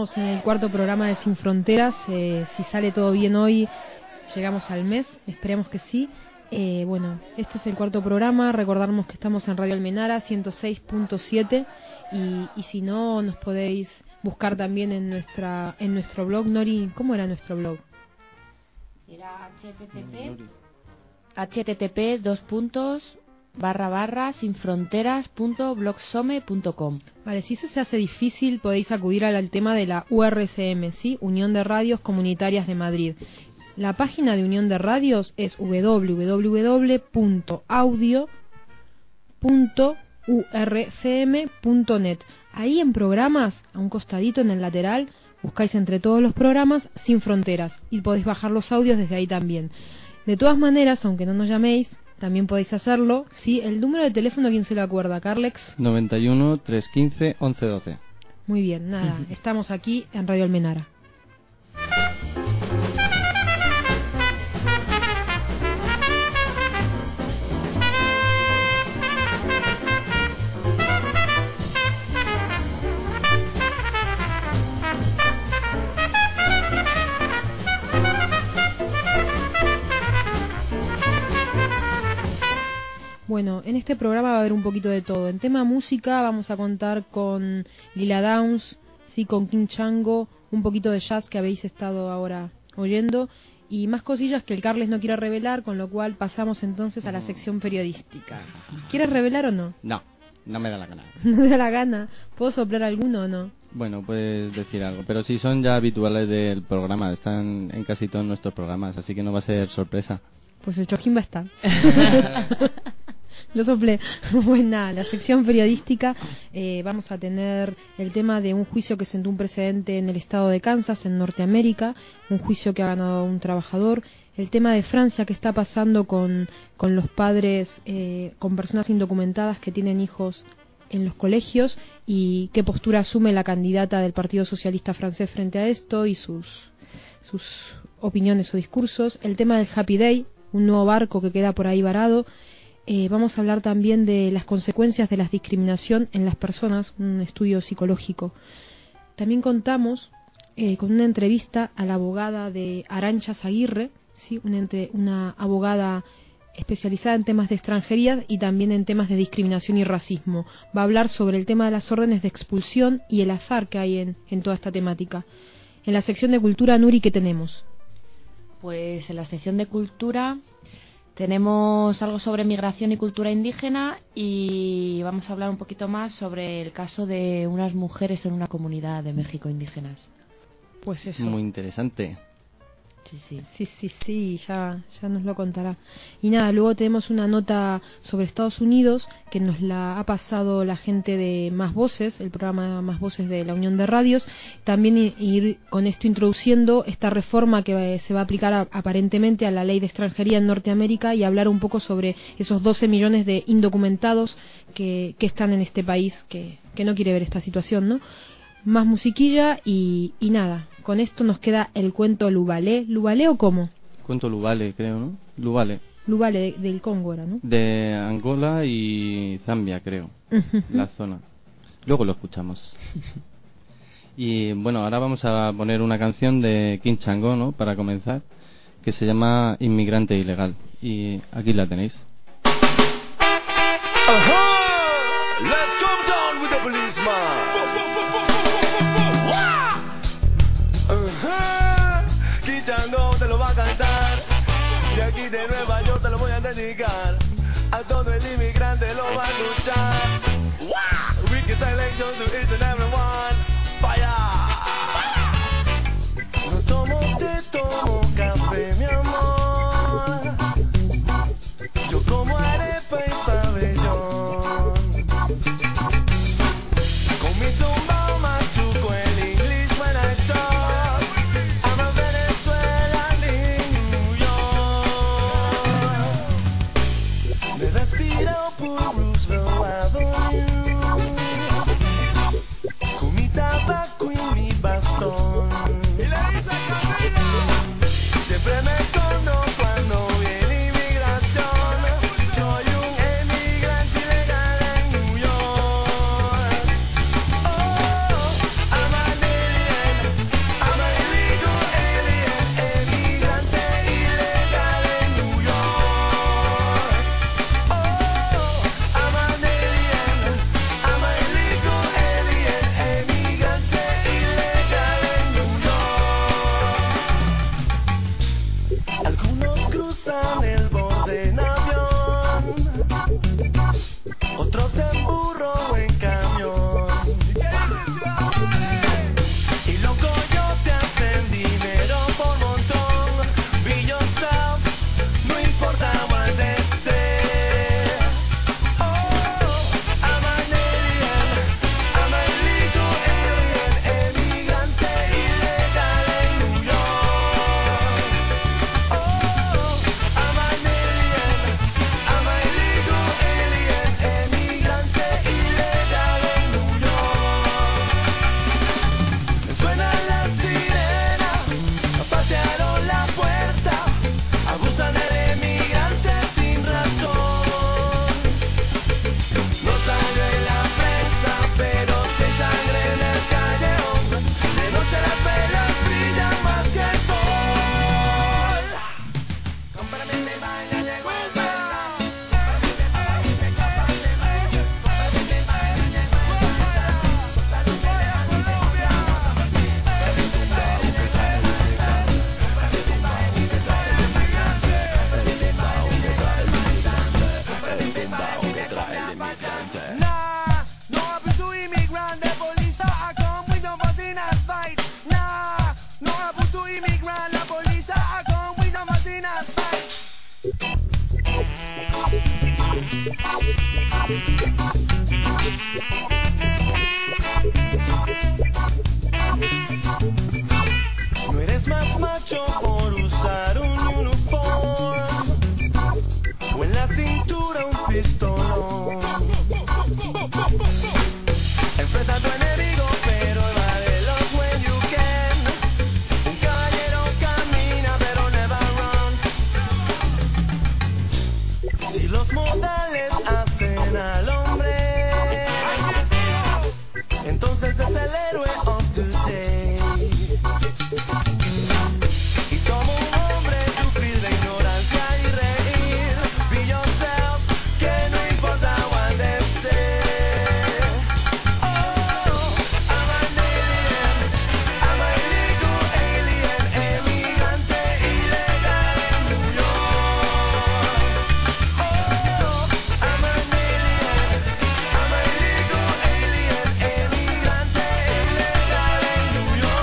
estamos en el cuarto programa de Sin Fronteras. Si sale todo bien hoy, llegamos al mes, esperemos que sí. Bueno, este es el cuarto programa. Recordamos que estamos en Radio Almenara 106.7 y si no, nos podéis buscar también en nuestro blog. Nori, ¿cómo era nuestro blog? Era http://sinfronteras.blogsome.com. Vale, si eso se hace difícil, podéis acudir al tema de la URCM, ¿sí? Unión de Radios Comunitarias de Madrid. La página de Unión de Radios es www.audio.urcm.net. Ahí en programas, a un costadito en el lateral, buscáis entre todos los programas Sin Fronteras y podéis bajar los audios desde ahí también. De todas maneras, aunque no nos llaméis, también podéis hacerlo. ¿Sí? El número de teléfono, ¿quién se lo acuerda? ¿Carlex? 91 315 1112. Muy bien, nada, estamos aquí en Radio Almenara. Bueno, en este programa va a haber un poquito de todo. En tema música vamos a contar con Lila Downs, sí, con King Chango, un poquito de jazz que habéis estado ahora oyendo y más cosillas que el Carles no quiere revelar, con lo cual pasamos entonces a la sección periodística. ¿Quieres revelar o no? No me da la gana. ¿No me da la gana? ¿Puedo soplar alguno o no? Bueno, puedes decir algo, pero sí son ya habituales del programa, están en casi todos nuestros programas, así que no va a ser sorpresa. Pues el Chojín va a estar. Lo soplé. Pues nada, la sección periodística, vamos a tener el tema de un juicio que sentó un precedente en el estado de Kansas, en Norteamérica, un juicio que ha ganado un trabajador, el tema de Francia, que está pasando con los padres, con personas indocumentadas que tienen hijos en los colegios y qué postura asume la candidata del Partido Socialista francés frente a esto y sus opiniones o discursos, el tema del Happy Day, un nuevo barco que queda por ahí varado. Vamos a hablar también de las consecuencias de la discriminación en las personas, un estudio psicológico. También contamos con una entrevista a la abogada de Arantxa Aguirre, ¿sí? una abogada especializada en temas de extranjería y también en temas de discriminación y racismo. Va a hablar sobre el tema de las órdenes de expulsión y el azar que hay en toda esta temática. En la sección de cultura, Nuri, ¿qué tenemos? Pues en la sección de cultura tenemos algo sobre migración y cultura indígena y vamos a hablar un poquito más sobre el caso de unas mujeres en una comunidad de México indígenas. Pues eso. Muy interesante. Sí, ya nos lo contará. Y nada, luego tenemos una nota sobre Estados Unidos que nos la ha pasado la gente de Más Voces, el programa Más Voces de la Unión de Radios. También ir con esto introduciendo esta reforma que se va a aplicar aparentemente a la ley de extranjería en Norteamérica y hablar un poco sobre esos 12 millones de indocumentados que están en este país que no quiere ver esta situación, ¿no? Más musiquilla y nada. Con esto nos queda el cuento Lubalé. ¿Lubalé o cómo? Cuento Lubale, creo, ¿no? Lubale del Congo era, ¿no? De Angola y Zambia, creo. La zona. Luego lo escuchamos. Y bueno, ahora vamos a poner una canción de King Chango, ¿no? Para comenzar, que se llama Inmigrante Ilegal. Y aquí la tenéis. Let's come down with the policeman. King Chango te lo va a cantar y aquí de Nueva York te lo voy a dedicar a todo el inmigrante, lo va a luchar. We can selection to each and everyone. Fire. No tomo, te tomo café, mi amor. Yo como arepa y pabellón. Con mi tumbao machuco el inglés when I talk. I'm a Venezuelan in New York. Me respiro por Roosevelt Avenue. No eres más macho por usar un uniforme o en la cintura un pistolón. Enfrenta a tu enemigo, pero evádelo when you can. Un caballero camina, pero never runs. Si los modales hacen al hombre, entonces es el héroe of today. Y como un hombre sufrir de ignorancia y reír. Be yourself, que no importa what they say. Oh, I'm an alien, I'm a illegal alien, emigrante ilegal en New York. Oh, I'm an alien, I'm a illegal alien, emigrante ilegal en New York.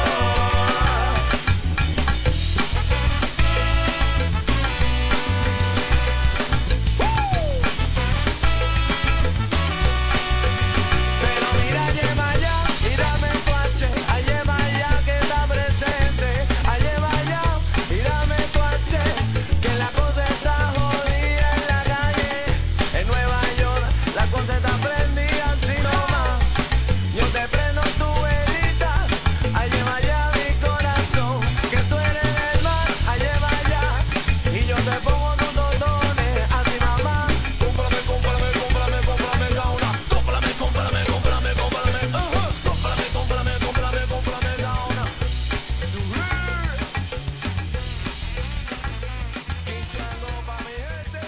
Pero mira, lleva ya y dame tuache, lleva ya que está presente, lleva ya y dame tuache, que la cosa está jodida en la calle, en Nueva York, la cosa está prendida así nomás, yo te prendo tu velita, lleva ya mi corazón, que tú eres el mar, lleva ya, y yo te pongo tus dotones, así mamá, cómprame, cómprame, cómprame, cómprame gauna, cómprame, cómprame, cómprame, cómprame, cómprame, cómprame, cómprame, cómprame gauna. Quinchando pa' mi gente.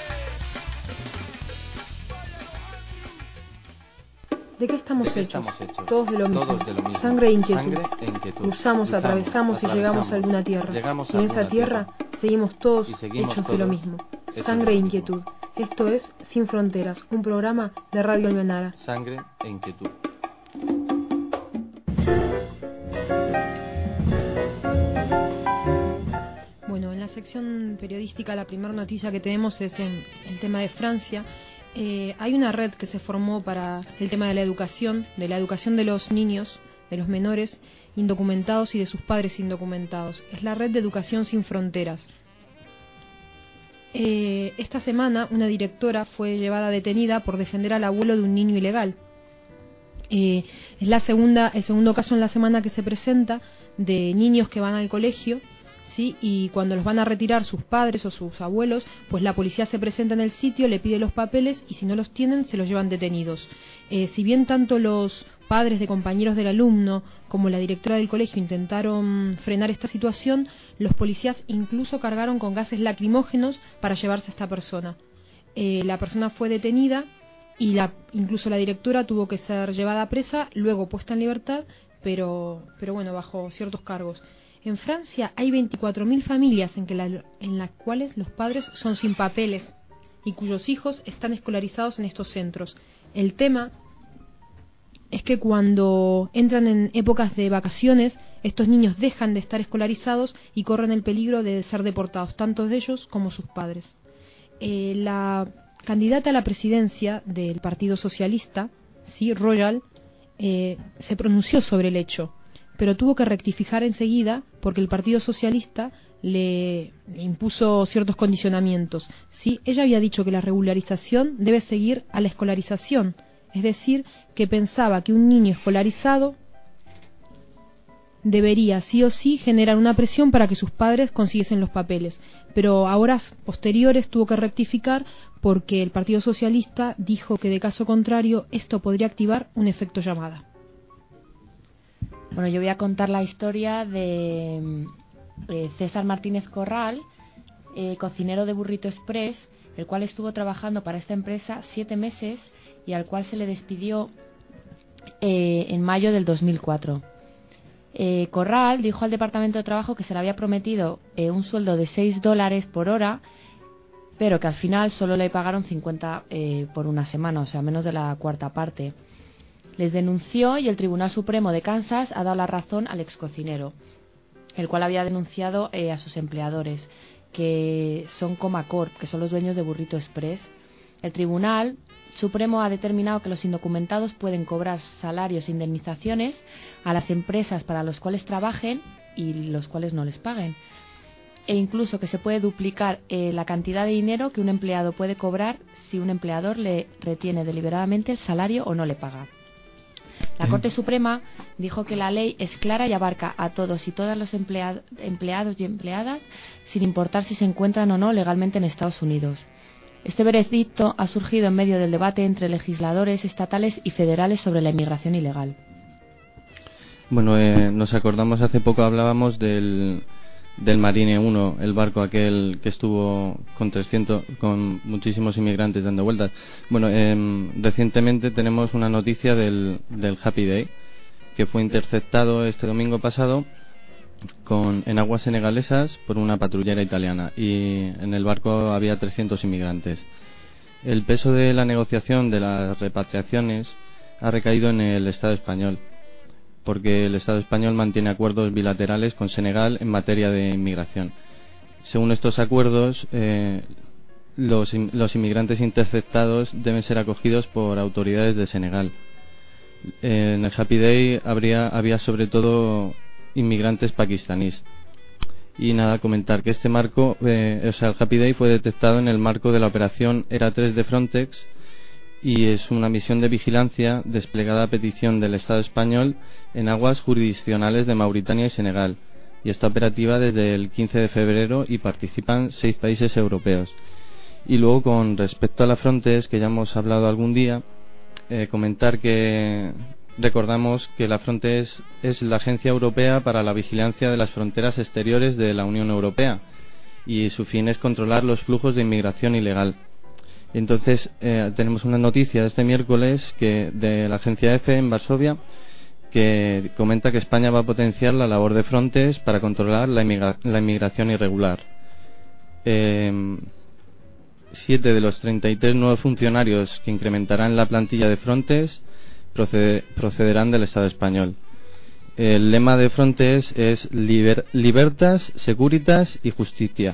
¿De qué estamos ¿De qué hechos? estamos hechos? Todos de lo mismo. Todos de lo mismo. Sangre e inquietud. Sangre e inquietud. Cruzamos, atravesamos y llegamos a alguna tierra. Llegamos Y a en esa alguna tierra seguimos todos Y seguimos hechos de lo todos mismo. hechos Sangre e de lo mismo. inquietud. Esto es Sin Fronteras, un programa de Radio Almenara. Sangre e inquietud. Bueno, en la sección periodística la primera noticia que tenemos es en el tema de Francia. Hay una red que se formó para el tema de la educación de los niños, de los menores indocumentados y de sus padres indocumentados. Es la red de Educación Sin Fronteras. Esta semana una directora fue llevada detenida por defender al abuelo de un niño ilegal. Es el segundo caso en la semana que se presenta de niños que van al colegio, ¿sí? Y cuando los van a retirar sus padres o sus abuelos, pues la policía se presenta en el sitio, le pide los papeles y si no los tienen se los llevan detenidos. Si bien tanto los padres de compañeros del alumno como la directora del colegio intentaron frenar esta situación, los policías incluso cargaron con gases lacrimógenos para llevarse a esta persona. La persona fue detenida y incluso la directora tuvo que ser llevada a presa, luego puesta en libertad, pero bueno, bajo ciertos cargos. En Francia hay 24.000 familias en las cuales los padres son sin papeles y cuyos hijos están escolarizados en estos centros. El tema es que cuando entran en épocas de vacaciones, estos niños dejan de estar escolarizados y corren el peligro de ser deportados, tanto de ellos como sus padres. La candidata a la presidencia del Partido Socialista, ¿sí? Royal, se pronunció sobre el hecho, pero tuvo que rectificar enseguida porque el Partido Socialista le impuso ciertos condicionamientos. ¿Sí? Ella había dicho que la regularización debe seguir a la escolarización, es decir, que pensaba que un niño escolarizado debería sí o sí generar una presión para que sus padres consiguiesen los papeles, pero a horas posteriores tuvo que rectificar porque el Partido Socialista dijo que de caso contrario esto podría activar un efecto llamada. Bueno, yo voy a contar la historia de César Martínez Corral, cocinero de Burrito Express, el cual estuvo trabajando para esta empresa 7 meses y al cual se le despidió en mayo del 2004. Corral dijo al Departamento de Trabajo que se le había prometido un sueldo de $6 por hora, pero que al final solo le pagaron 50 por una semana, o sea, menos de la cuarta parte. Les denunció y el Tribunal Supremo de Kansas ha dado la razón al excocinero, el cual había denunciado a sus empleadores, que son Comacorp, que son los dueños de Burrito Express, El Tribunal Supremo ha determinado que los indocumentados pueden cobrar salarios e indemnizaciones a las empresas para los cuales trabajen y los cuales no les paguen. E incluso que se puede duplicar la cantidad de dinero que un empleado puede cobrar si un empleador le retiene deliberadamente el salario o no le paga. La Corte Suprema dijo que la ley es clara y abarca a todos y todas los empleados y empleadas, sin importar si se encuentran o no legalmente en Estados Unidos. Este veredicto ha surgido en medio del debate entre legisladores estatales y federales sobre la inmigración ilegal. Bueno, nos acordamos, hace poco hablábamos del Marine 1, el barco aquel que estuvo con muchísimos inmigrantes dando vueltas. Bueno, recientemente tenemos una noticia del Happy Day, que fue interceptado este domingo pasado en aguas senegalesas por una patrullera italiana, y en el barco había 300 inmigrantes. El peso de la negociación de las repatriaciones ha recaído en el Estado español, porque el Estado español mantiene acuerdos bilaterales con Senegal en materia de inmigración. Según estos acuerdos, los inmigrantes interceptados deben ser acogidos por autoridades de Senegal. En el Happy Day había sobre todo inmigrantes pakistaníes. Y nada, comentar que este marco, el Happy Day fue detectado en el marco de la operación ERA 3 de Frontex, y es una misión de vigilancia desplegada a petición del Estado español en aguas jurisdiccionales de Mauritania y Senegal, y está operativa desde el 15 de febrero y participan 6 países europeos. Y luego, con respecto a la Frontex, que ya hemos hablado algún día, comentar que recordamos que la Frontex es la Agencia Europea para la Vigilancia de las Fronteras Exteriores de la Unión Europea, y su fin es controlar los flujos de inmigración ilegal. Entonces, tenemos una noticia de este miércoles de la agencia EFE en Varsovia, que comenta que España va a potenciar la labor de Frontex para controlar la inmigración irregular. 7 de los 33 nuevos funcionarios que incrementarán la plantilla de Frontex procederán del Estado español. El lema de Frontex es Libertas, Securitas y Justicia.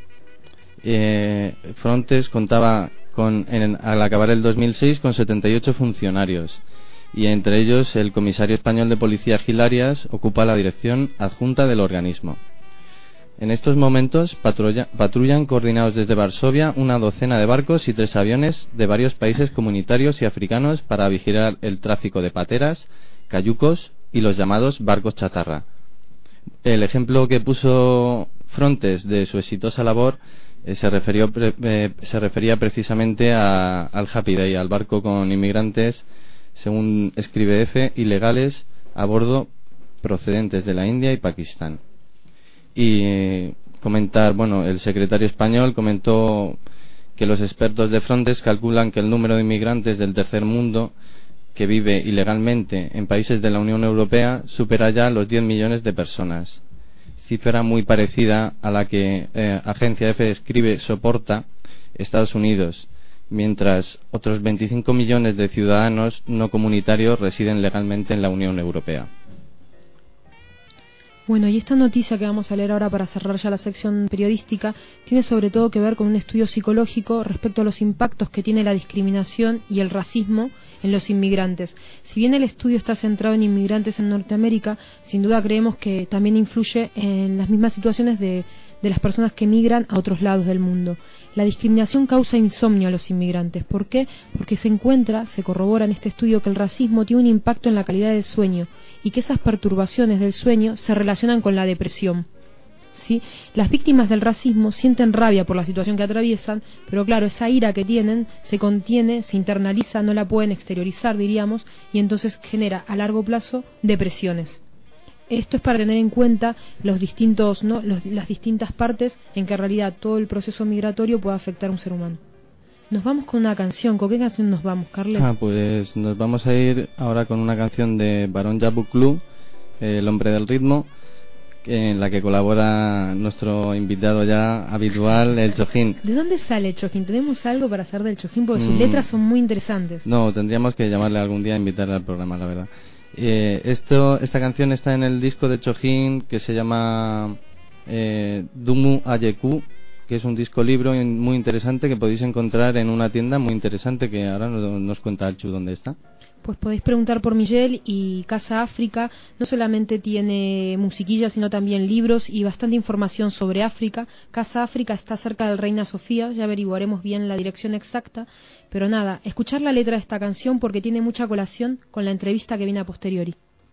Frontex contaba al acabar el 2006 con 78 funcionarios, y entre ellos el comisario español de Policía Gil Arias ocupa la dirección adjunta del organismo. En estos momentos patrullan coordinados desde Varsovia una docena de barcos y 3 aviones de varios países comunitarios y africanos para vigilar el tráfico de pateras, cayucos y los llamados barcos chatarra. El ejemplo que puso Frontex de su exitosa labor se refería precisamente al Happy Day, al barco con inmigrantes, según escribe EFE, ilegales a bordo, procedentes de la India y Pakistán. Y comentar, bueno, el secretario español comentó que los expertos de Frontex calculan que el número de inmigrantes del tercer mundo que vive ilegalmente en países de la Unión Europea supera ya los 10 millones de personas, cifra muy parecida a la que agencia EFE escribe soporta Estados Unidos, mientras otros 25 millones de ciudadanos no comunitarios residen legalmente en la Unión Europea. Bueno, y esta noticia que vamos a leer ahora para cerrar ya la sección periodística tiene sobre todo que ver con un estudio psicológico respecto a los impactos que tiene la discriminación y el racismo en los inmigrantes. Si bien el estudio está centrado en inmigrantes en Norteamérica, sin duda creemos que también influye en las mismas situaciones de las personas que migran a otros lados del mundo. La discriminación causa insomnio a los inmigrantes. ¿Por qué? Porque se corrobora en este estudio que el racismo tiene un impacto en la calidad del sueño y que esas perturbaciones del sueño se relacionan con la depresión. ¿Sí? Las víctimas del racismo sienten rabia por la situación que atraviesan, pero claro, esa ira que tienen se contiene, se internaliza, no la pueden exteriorizar, diríamos, y entonces genera a largo plazo depresiones. Esto es para tener en cuenta las distintas partes en que en realidad todo el proceso migratorio puede afectar a un ser humano. Nos vamos con una canción. ¿Con qué canción nos vamos, Carles? Pues nos vamos a ir ahora con una canción de Barón Yabuclú, El hombre del ritmo, en la que colabora nuestro invitado ya habitual, el Chojín. ¿De dónde sale el Chojín? ¿Tenemos algo para saber del Chojín? Porque sus letras son muy interesantes. No, tendríamos que llamarle algún día a invitarle al programa, la verdad. Esta canción está en el disco de Chojín que se llama Dumu Ayeku, que es un disco libro muy interesante que podéis encontrar en una tienda muy interesante que ahora nos cuenta Alchu dónde está. Pues podéis preguntar por Miguel, y Casa África no solamente tiene musiquilla, sino también libros y bastante información sobre África. Casa África está cerca del Reina Sofía, ya averiguaremos bien la dirección exacta, pero nada, escuchar la letra de esta canción porque tiene mucha colación con la entrevista que viene a posteriori.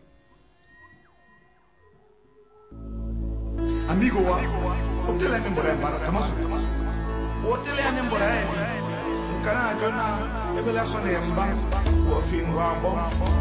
Amigo wa hotel ane mbora bara tamasu hotel ane mbora kana jona ebela sone yamba wo fingwa bo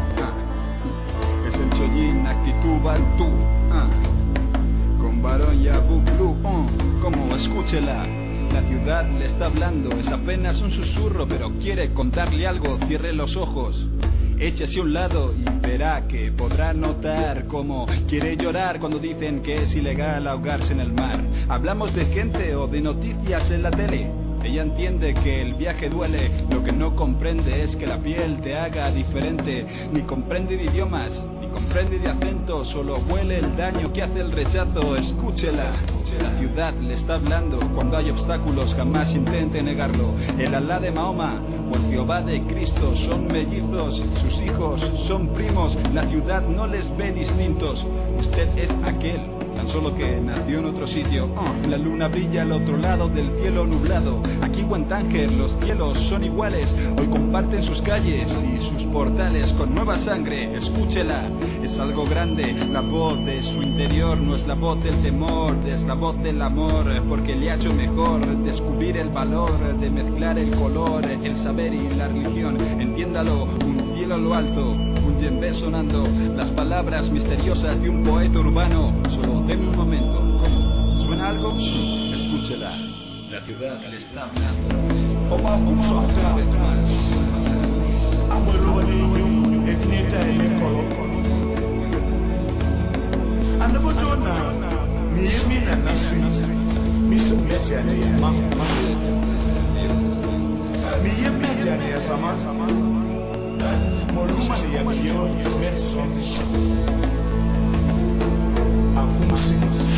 es el chollín actitud baltú con varón ya bublu como escúchela. La ciudad le está hablando, es apenas un susurro, pero quiere contarle algo. Cierre los ojos, échese a un lado y verá que podrá notar cómo quiere llorar cuando dicen que es ilegal ahogarse en el mar. Hablamos de gente o de noticias en la tele. Ella entiende que el viaje duele, lo que no comprende es que la piel te haga diferente. Ni comprende de idiomas, ni comprende de acento, solo huele el daño que hace el rechazo. Escúchela, la ciudad le está hablando. Cuando hay obstáculos jamás intente negarlo. El Alá de Mahoma o el Jehová de Cristo son mellizos, sus hijos son primos. La ciudad no les ve distintos. Usted es aquel, tan solo que nació en otro sitio. La luna brilla al otro lado del cielo nublado. Aquí o en Tánger los cielos son iguales. Hoy comparten sus calles y sus portales con nueva sangre. Escúchela, es algo grande. La voz de su interior no es la voz del temor, es la voz del amor, porque le ha hecho mejor descubrir el valor de mezclar el color, el saber y la religión. Entiéndalo, un cielo a lo alto, un yembe sonando, las palabras misteriosas de un poeta urbano. Solo denme un momento. ¿Cómo? ¿Suena algo? Escúchela. La ciudad le está hablando. oba bukso ata abuelo wani etneta kolo anabo jona mi yemi na nasu mi so mesia ne ma mi yemi jani ya sama moluma ne ya biyo medson akumsi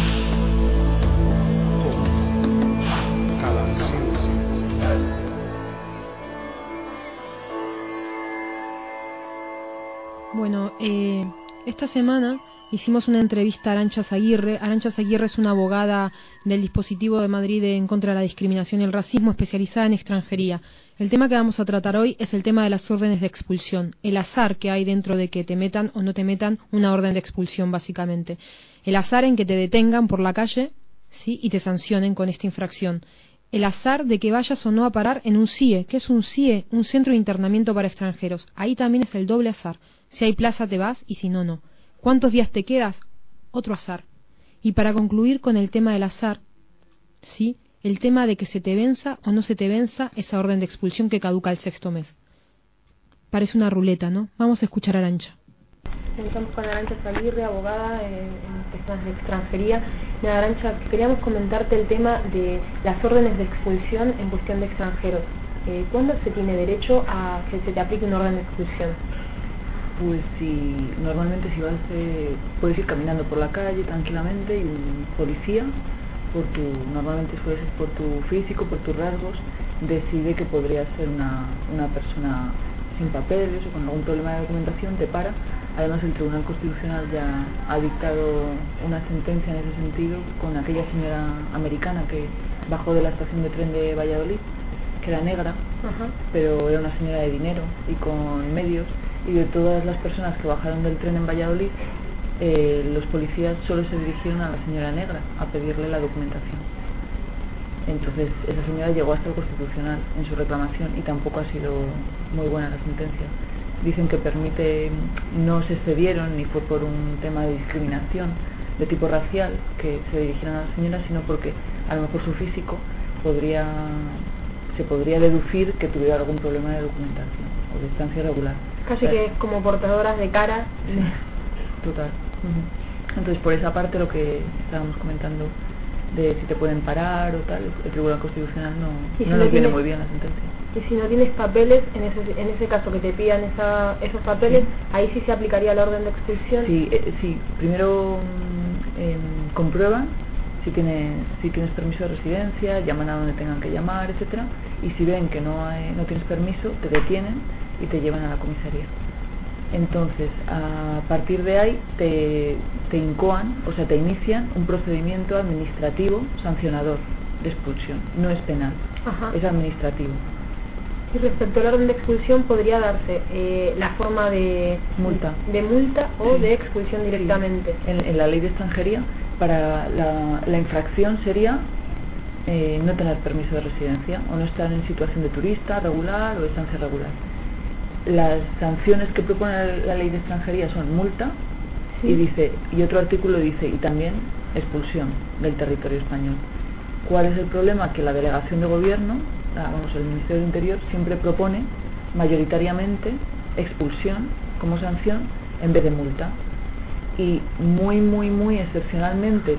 Bueno, esta semana hicimos una entrevista a Arantxa Aguirre. Arantxa Aguirre es una abogada del dispositivo de Madrid en contra de la discriminación y el racismo, especializada en extranjería. El tema que vamos a tratar hoy es el tema de las órdenes de expulsión, el azar que hay dentro de que te metan o no te metan una orden de expulsión, básicamente. El azar en que te detengan por la calle, ¿sí?, y te sancionen con esta infracción. El azar de que vayas o no a parar en un CIE. ¿Qué es un CIE? Un centro de internamiento para extranjeros. Ahí también es el doble azar. Si hay plaza te vas y si no, no. ¿Cuántos días te quedas? Otro azar. Y para concluir con el tema del azar, ¿sí?, el tema de que se te venza o no se te venza esa orden de expulsión que caduca el 6º mes. Parece una ruleta, ¿no? Vamos a escuchar a Arantxa. Estamos con Arantxa Aguirre, abogada en temas de extranjería. Mira, Arantxa, queríamos comentarte el tema de las órdenes de expulsión en cuestión de extranjeros. ¿Cuándo se tiene derecho a que se te aplique una orden de expulsión? Pues normalmente si vas, puedes ir caminando por la calle tranquilamente y un policía, normalmente suele ser por tu físico, por tus rasgos, decide que podrías ser una persona sin papeles o con algún problema de documentación, te para. Además el Tribunal Constitucional ya ha dictado una sentencia en ese sentido con aquella señora americana que bajó de la estación de tren de Valladolid, que era negra, pero era una señora de dinero y con medios, y de todas las personas que bajaron del tren en Valladolid, los policías solo se dirigieron a la señora negra a pedirle la documentación. Entonces esa señora llegó hasta el Constitucional en su reclamación y tampoco ha sido muy buena la sentencia. Dicen que no se excedieron ni fue por un tema de discriminación de tipo racial que se dirigieron a la señora, sino porque a lo mejor su físico se podría deducir que tuviera algún problema de documentación o de estancia irregular. Casi que como portadoras de cara. Total. Entonces por esa parte lo que estábamos comentando de si te pueden parar o tal, el Tribunal Constitucional no lo tiene muy bien la sentencia. Y si no tienes papeles, en ese caso que te pidan esos papeles, ahí sí se aplicaría la orden de expulsión. Sí, primero comprueban si tienes permiso de residencia, llaman a donde tengan que llamar, etcétera, y si ven que no tienes permiso, te detienen y te llevan a la comisaría. Entonces, a partir de ahí te incoan, o sea, te inician un procedimiento administrativo sancionador de expulsión. No es penal, es administrativo. Y respecto al orden de expulsión, podría darse la forma de multa o de expulsión directamente. En la ley de extranjería, para la infracción sería no tener permiso de residencia o no estar en situación de turista regular o estancia regular. Las sanciones que propone la ley de extranjería son multa y otro artículo dice y también expulsión del territorio español. ¿Cuál es el problema? Que la delegación de gobierno, el Ministerio del Interior siempre propone mayoritariamente expulsión como sanción en vez de multa, y muy excepcionalmente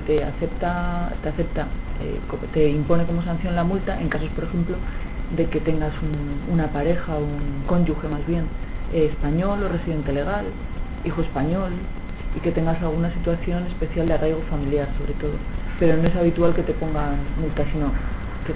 te impone como sanción la multa en casos, por ejemplo, de que tengas una pareja o un cónyuge más bien español o residente legal, hijo español, y que tengas alguna situación especial de arraigo familiar sobre todo, pero no es habitual que te pongan multa, sino que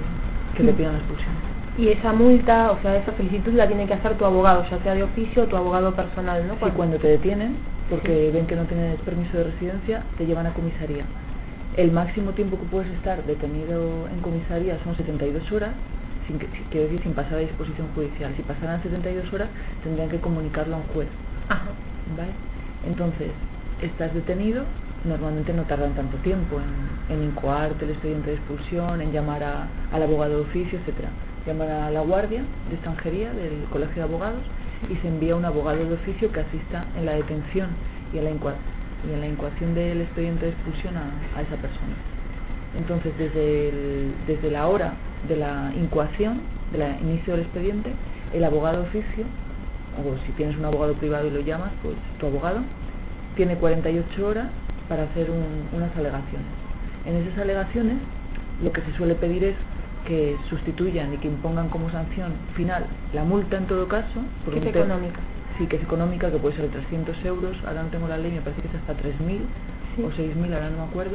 te pidan la expulsión. Y esa multa, o sea, esa solicitud la tiene que hacer tu abogado, ya sea de oficio o tu abogado personal, ¿no? Sí, cuando te detienen, porque ven que no tienes permiso de residencia, te llevan a comisaría. El máximo tiempo que puedes estar detenido en comisaría son 72 horas, quiero decir, sin pasar a disposición judicial. Si pasaran 72 horas, tendrían que comunicarlo a un juez. ¿Vale? Entonces, estás detenido, normalmente no tardan tanto tiempo en incoarte el expediente de expulsión, en llamar al abogado de oficio, etcétera. Llamar a la guardia de extranjería del colegio de abogados y se envía un abogado de oficio que asista en la detención y en la incoación del expediente de expulsión a esa persona. Entonces, desde la hora de la incoación, del inicio del expediente, el abogado de oficio, o si tienes un abogado privado y lo llamas, pues tu abogado tiene 48 horas para hacer unas alegaciones. En esas alegaciones lo que se suele pedir es que sustituyan y que impongan como sanción final la multa en todo caso. Que es económica. Sí, que es económica, que puede ser de 300 euros, ahora no tengo la ley, me parece que es hasta 3.000 o 6.000, ahora no me acuerdo.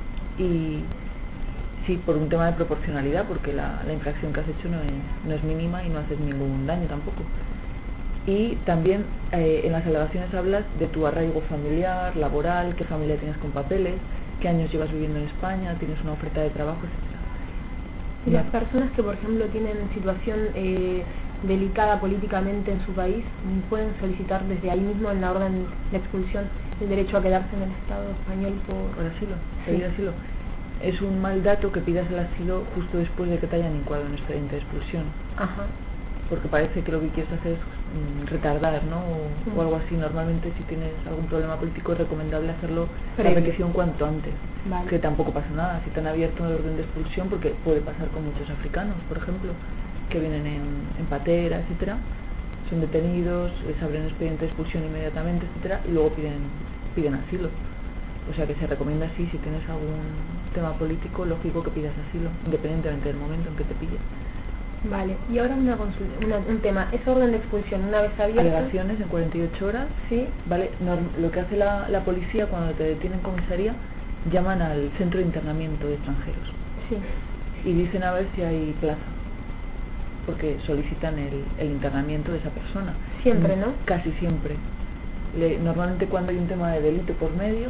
Y sí, por un tema de proporcionalidad, porque la infracción que has hecho no es mínima y no haces ningún daño tampoco. Y también en las alegaciones hablas de tu arraigo familiar, laboral, qué familia tienes con papeles, qué años llevas viviendo en España, tienes una oferta de trabajo, etcétera. Y las personas que, por ejemplo, tienen situación delicada políticamente en su país, pueden solicitar desde ahí mismo en la orden de expulsión el derecho a quedarse en el Estado español por asilo, pedir asilo. Es un mal dato que pidas el asilo justo después de que te hayan incoado en expediente de expulsión. Porque parece que lo que quieres hacer es retardar, ¿no? O algo así. Normalmente, si tienes algún problema político, es recomendable hacerlo la petición cuanto antes. Que tampoco pasa nada si te han abierto el orden de expulsión, porque puede pasar con muchos africanos, por ejemplo, que vienen en patera, etcétera, son detenidos, les abren expediente de expulsión inmediatamente, etcétera, y luego piden asilo. O sea que se recomienda así, si tienes algún tema político, lógico que pidas asilo, independientemente del momento en que te pille. Vale, y ahora un tema, esa orden de expulsión, una vez abierta... Alegaciones en 48 horas, sí. Vale, lo que hace la policía cuando te detienen en comisaría, llaman al centro de internamiento de extranjeros. Sí. Y dicen a ver si hay plaza, porque solicitan el internamiento de esa persona. Siempre, ¿no? Casi siempre. Normalmente cuando hay un tema de delito por medio,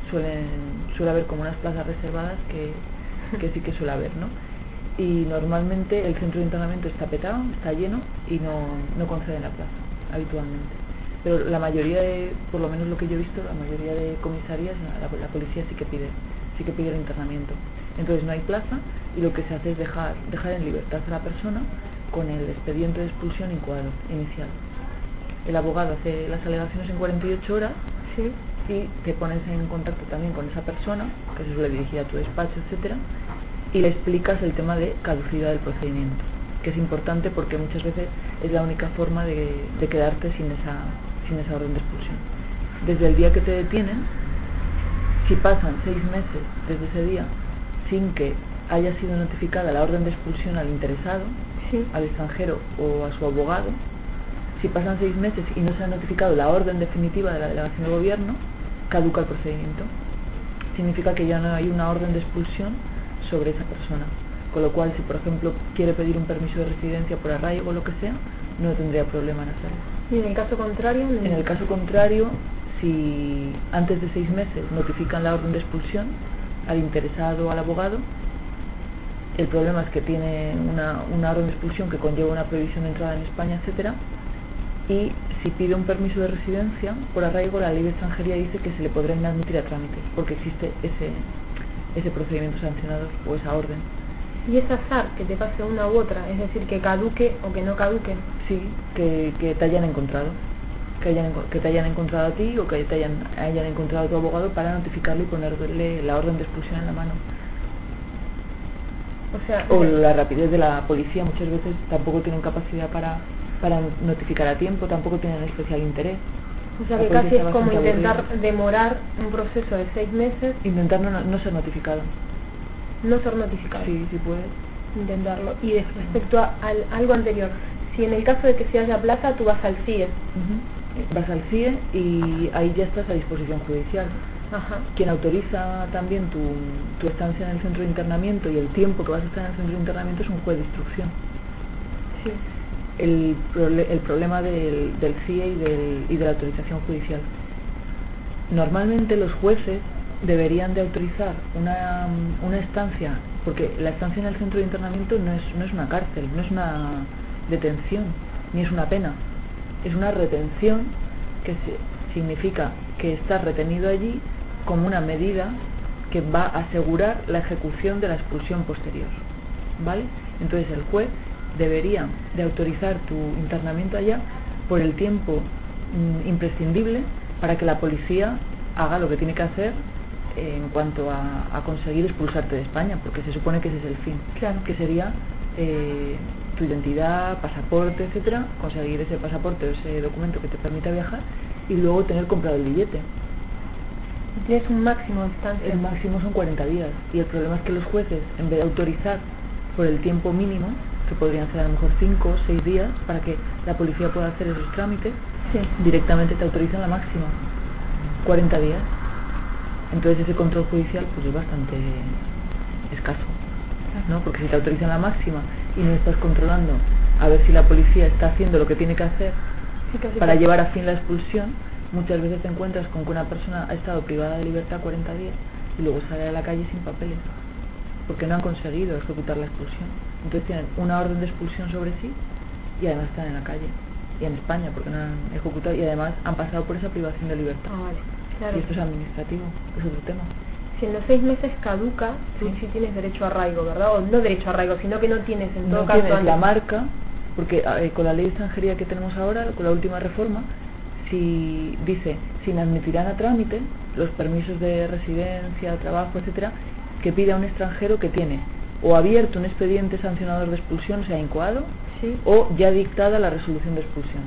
suele haber como unas plazas reservadas que sí que suele haber, ¿no? Y normalmente el centro de internamiento está petado, está lleno y no conceden la plaza habitualmente. Pero la mayoría por lo menos lo que yo he visto, la mayoría de comisarías, la policía sí que pide el internamiento. Entonces no hay plaza y lo que se hace es dejar en libertad a la persona con el expediente de expulsión incoado inicial. El abogado hace las alegaciones en 48 horas, sí. Y te pones en contacto también con esa persona, que se suele dirigir a tu despacho, etcétera, y le explicas el tema de caducidad del procedimiento, que es importante porque muchas veces es la única forma de quedarte sin esa orden de expulsión. Desde el día que te detienen, si pasan 6 meses desde ese día sin que haya sido notificada la orden de expulsión al interesado, sí. Al extranjero o a su abogado, si pasan 6 meses y no se ha notificado la orden definitiva de la delegación de gobierno, caduca el procedimiento significa que ya no hay una orden de expulsión sobre esa persona. Con lo cual, si por ejemplo quiere pedir un permiso de residencia por arraigo o lo que sea, no tendría problema en hacerlo. ¿Y en el caso contrario? En el caso contrario, si antes de 6 meses notifican la orden de expulsión al interesado o al abogado, el problema es que tiene una orden de expulsión que conlleva una prohibición de entrada en España, etcétera, y si pide un permiso de residencia por arraigo, la ley de extranjería dice que se le podrá inadmitir a trámites porque existe ese procedimiento sancionador o esa orden. ¿Y es azar que te pase una u otra? Es decir, que caduque o que no caduque. Sí, que te hayan encontrado, que te hayan encontrado a ti o que te hayan encontrado a tu abogado para notificarle y ponerle la orden de expulsión en la mano. O la rapidez de la policía, muchas veces tampoco tienen capacidad para notificar a tiempo, tampoco tienen especial interés. O sea que casi es como intentar demorar un proceso de 6 meses. Intentar no ser notificado. No ser notificado. Sí, sí puedes. Intentarlo. Y respecto a algo anterior, si en el caso de que se haya plaza, tú vas al CIE. Vas al CIE y ahí ya estás a disposición judicial. Ajá. Quien autoriza también tu estancia en el centro de internamiento y el tiempo que vas a estar en el centro de internamiento es un juez de instrucción. Sí. El problema del CIE y de la autorización judicial. Normalmente los jueces deberían de autorizar una estancia, porque la estancia en el centro de internamiento no es una cárcel, no es una detención, ni es una pena, es una retención que significa que estás retenido allí como una medida que va a asegurar la ejecución de la expulsión posterior, ¿vale? Entonces el juez debería de autorizar tu internamiento allá por el tiempo imprescindible para que la policía haga lo que tiene que hacer en cuanto a conseguir expulsarte de España, porque se supone que ese es el fin, claro, que sería tu identidad, pasaporte, etcétera, conseguir ese pasaporte o ese documento que te permita viajar y luego tener comprado el billete. Tienes un máximo de estancia. El máximo son 40 días y el problema es que los jueces, en vez de autorizar por el tiempo mínimo, que podrían ser a lo mejor 5 o 6 días para que la policía pueda hacer esos trámites, sí, directamente te autorizan la máxima, 40 días. Entonces ese control judicial pues es bastante escaso, ¿no? Porque si te autorizan la máxima y no estás controlando a ver si la policía está haciendo lo que tiene que hacer para llevar a fin la expulsión, muchas veces te encuentras con que una persona ha estado privada de libertad 40 días y luego sale a la calle sin papeles porque no han conseguido ejecutar la expulsión. Entonces tienen una orden de expulsión sobre sí y además están en la calle y en España porque no han ejecutado y además han pasado por esa privación de libertad. Vale, claro. Y esto es administrativo, es otro tema. Si en los 6 meses caduca, tú sí tienes derecho a arraigo, ¿verdad? O no derecho a arraigo, sino que no tienes en todo caso tienes la marca, porque con la ley de extranjería que tenemos ahora, con la última reforma, si dice, se inadmitirán a trámite los permisos de residencia, trabajo, etcétera, que pida un extranjero que tiene o abierto un expediente sancionador de expulsión, sea incoado, sí, o ya dictada la resolución de expulsión,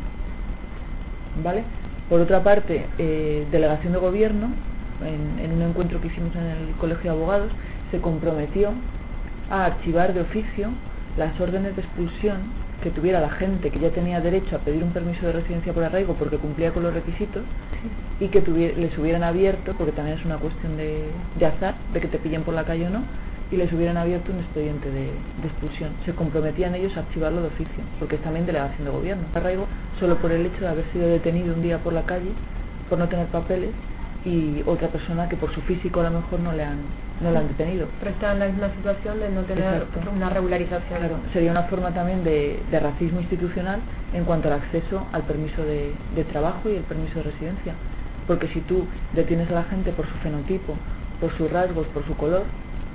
¿vale? Por otra parte, delegación de gobierno, en un encuentro que hicimos en el Colegio de Abogados, se comprometió a archivar de oficio las órdenes de expulsión que tuviera la gente que ya tenía derecho a pedir un permiso de residencia por arraigo porque cumplía con los requisitos, sí, y que les hubieran abierto, porque también es una cuestión de azar, de que te pillen por la calle o no, y les hubieran abierto un expediente de expulsión. Se comprometían ellos a archivarlo de oficio, porque es también delegación de gobierno. Arraigo solo por el hecho de haber sido detenido un día por la calle, por no tener papeles, y otra persona que por su físico a lo mejor no le han detenido. Pero está en la misma situación de no tener una regularización. Claro, sería una forma también de racismo institucional en cuanto al acceso al permiso de trabajo y el permiso de residencia. Porque si tú detienes a la gente por su fenotipo, por sus rasgos, por su color,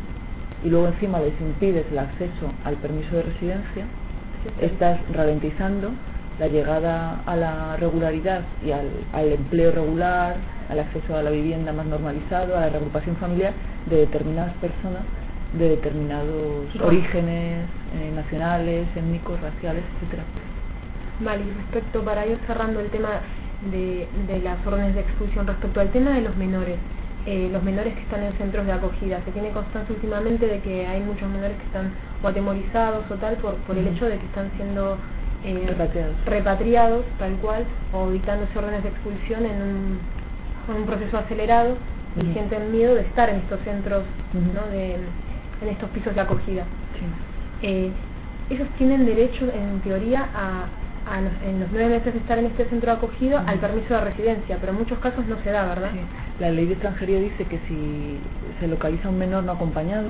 y luego encima les impides el acceso al permiso de residencia, estás ralentizando la llegada a la regularidad y al empleo regular, al acceso a la vivienda más normalizado, a la reagrupación familiar de determinadas personas de determinados orígenes nacionales, étnicos, raciales, etcétera. Vale, y respecto, para ir cerrando el tema de las órdenes de expulsión, respecto al tema de los menores que están en centros de acogida, se tiene constancia últimamente de que hay muchos menores que están o atemorizados o tal por el hecho de que están siendo repatriados tal cual, o dictándose órdenes de expulsión en un proceso acelerado. y sienten miedo de estar en estos centros, ¿no? En estos pisos de acogida. Ellos tienen derecho, en teoría, en los 9 meses de estar en este centro de acogida, al permiso de residencia, pero en muchos casos no se da, ¿verdad? Sí. La ley de extranjería dice que si se localiza un menor no acompañado,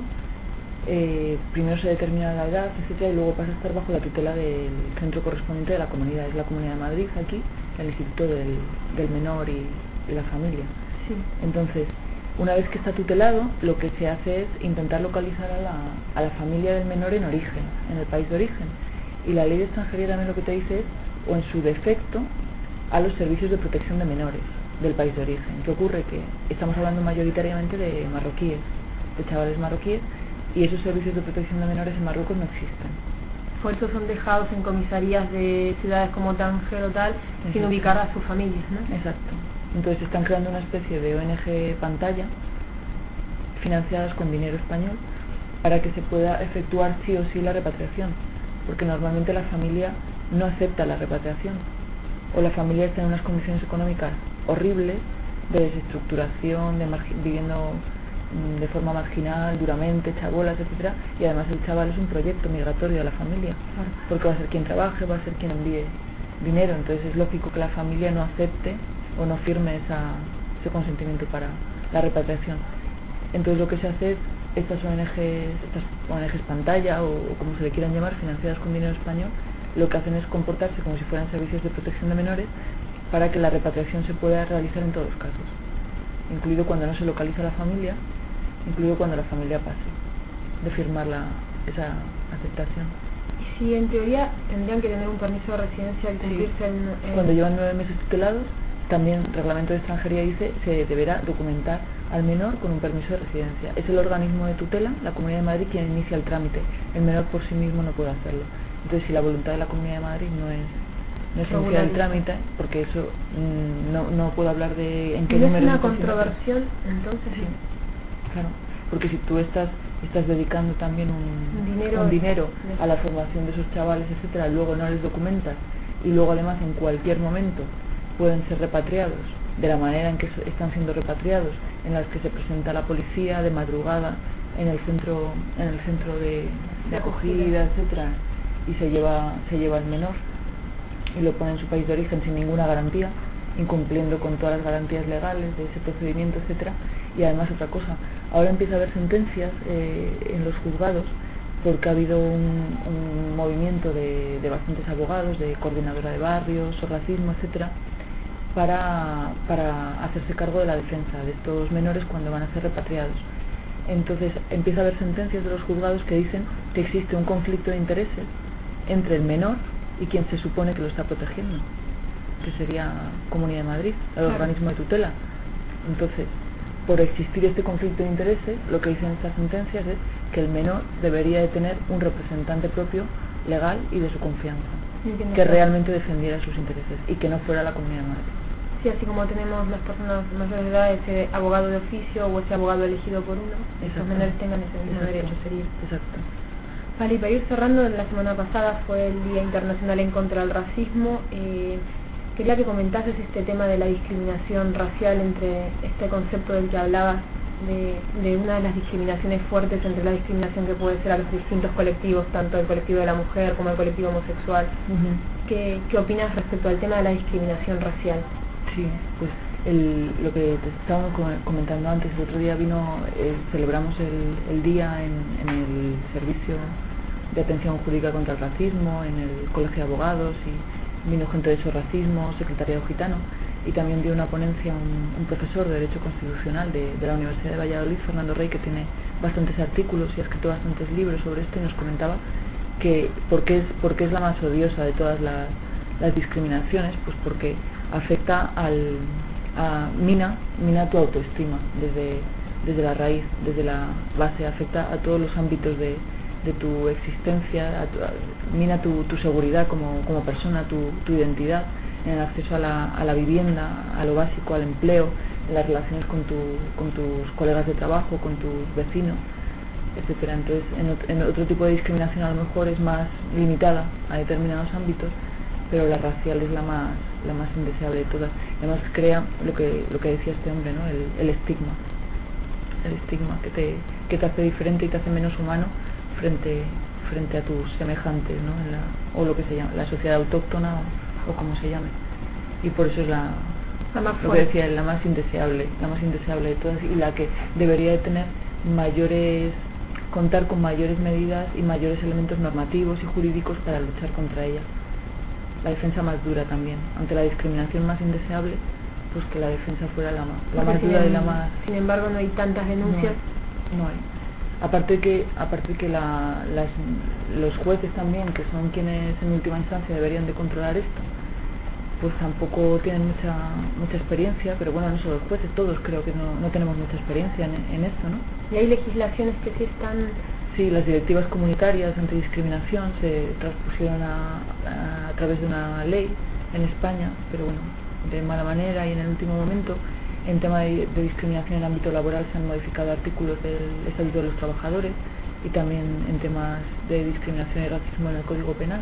primero se determina la edad, etcétera, y luego pasa a estar bajo la tutela del centro correspondiente de la comunidad. Es la Comunidad de Madrid aquí, el Instituto del Menor y la Familia. Sí. Entonces, una vez que está tutelado, lo que se hace es intentar localizar a la familia del menor en origen, en el país de origen. Y la ley de extranjería también lo que te dice es, o en su defecto, a los servicios de protección de menores del país de origen. ¿Qué ocurre? Que estamos hablando mayoritariamente de marroquíes, de chavales marroquíes, y esos servicios de protección de menores en Marruecos no existen. Por eso son dejados en comisarías de ciudades como Tánger o tal, sin ubicar a sus familias, ¿no? Exacto. Entonces están creando una especie de ONG pantalla, financiadas con dinero español, para que se pueda efectuar sí o sí la repatriación, porque normalmente la familia no acepta la repatriación, o la familia está en unas condiciones económicas horribles, de desestructuración, viviendo de forma marginal, duramente, chabolas, etcétera, y además el chaval es un proyecto migratorio de la familia, porque va a ser quien trabaje, va a ser quien envíe dinero. Entonces es lógico que la familia no acepte o no firme ese consentimiento para la repatriación. Entonces lo que se hace es estas ONGs pantalla, o como se le quieran llamar, financiadas con dinero español, lo que hacen es comportarse como si fueran servicios de protección de menores para que la repatriación se pueda realizar en todos los casos, incluido cuando no se localiza la familia, incluido cuando la familia pase de firmar esa aceptación. Y si en teoría tendrían que tener un permiso de residencia al cumplirse Cuando llevan 9 meses tutelados, también el reglamento de extranjería dice se deberá documentar al menor con un permiso de residencia. Es el organismo de tutela, la Comunidad de Madrid, quien inicia el trámite. El menor por sí mismo no puede hacerlo. Entonces, si la voluntad de la Comunidad de Madrid no es iniciar el trámite, porque eso no puedo hablar de en qué número. ¿Es una controversión entonces? Sí, claro, porque si tú estás dedicando también un dinero a la formación de esos chavales, etcétera, luego no les documentas, y luego además en cualquier momento pueden ser repatriados de la manera en que están siendo repatriados, en las que se presenta la policía de madrugada en el centro de acogida, etcétera, y se lleva al menor y lo pone en su país de origen sin ninguna garantía, incumpliendo con todas las garantías legales de ese procedimiento, etcétera. Y además otra cosa, ahora empieza a haber sentencias en los juzgados, porque ha habido un movimiento de bastantes abogados, de coordinadora de barrios, o racismo, etcétera, para hacerse cargo de la defensa de estos menores cuando van a ser repatriados. Entonces empieza a haber sentencias de los juzgados que dicen que existe un conflicto de intereses entre el menor y quien se supone que lo está protegiendo, que sería Comunidad de Madrid, el organismo de tutela. Entonces, por existir este conflicto de intereses, lo que dicen estas sentencias es que el menor debería de tener un representante propio, legal y de su confianza, que realmente defendiera sus intereses y que no fuera la Comunidad de Madrid. Sí, así como tenemos las personas mayores de edad, ese abogado de oficio o ese abogado elegido por uno, esos menores tengan ese mismo derecho, sería. Exacto. Vale, y para ir cerrando, la semana pasada fue el Día Internacional en contra del Racismo. Quería que comentases este tema de la discriminación racial, entre este concepto del que hablabas, de una de las discriminaciones fuertes, entre la discriminación que puede ser a los distintos colectivos, tanto el colectivo de la mujer como el colectivo homosexual. ¿Qué opinas respecto al tema de la discriminación racial? Sí, pues lo que te estábamos comentando antes, el otro día celebramos el día en el Servicio de Atención Jurídica contra el Racismo, en el Colegio de Abogados, y vino gente de esos racismos, secretariado gitano, y también dio una ponencia un profesor de Derecho Constitucional de la Universidad de Valladolid, Fernando Rey, que tiene bastantes artículos y ha escrito bastantes libros sobre esto, y nos comentaba que por qué es la más odiosa de todas las discriminaciones, pues porque afecta mina tu autoestima desde la raíz, desde la base, afecta a todos los ámbitos de tu existencia, mina tu seguridad como persona, tu identidad, en el acceso a la vivienda, a lo básico, al empleo, en las relaciones con tus colegas de trabajo, con tus vecinos, etcétera. Entonces, en otro tipo de discriminación a lo mejor es más limitada a determinados ámbitos, pero la racial es la más indeseable de todas. Además crea lo que decía este hombre, ¿no? El estigma. el estigma que te hace diferente y te hace menos humano frente a tus semejantes, ¿no? O lo que se llama la sociedad autóctona o como se llame. Y por eso es la más lo que decía, la más indeseable de todas, y la que debería de tener contar con mayores medidas y mayores elementos normativos y jurídicos para luchar contra ella. La defensa más dura también, ante la discriminación más indeseable, pues que la defensa fuera la más dura y la más... Sin embargo, no hay tantas denuncias. No hay. Aparte que los jueces también, que son quienes en última instancia deberían de controlar esto, pues tampoco tienen mucha experiencia, pero bueno, no solo los jueces, todos creo que no tenemos mucha experiencia en esto, ¿no? ¿Y hay legislaciones que sí están...? Sí, las directivas comunitarias antidiscriminación se transpusieron a través de una ley en España, pero bueno, de mala manera y en el último momento. En tema de discriminación en el ámbito laboral se han modificado artículos del Estatuto de los Trabajadores y también en temas de discriminación y racismo en el Código Penal.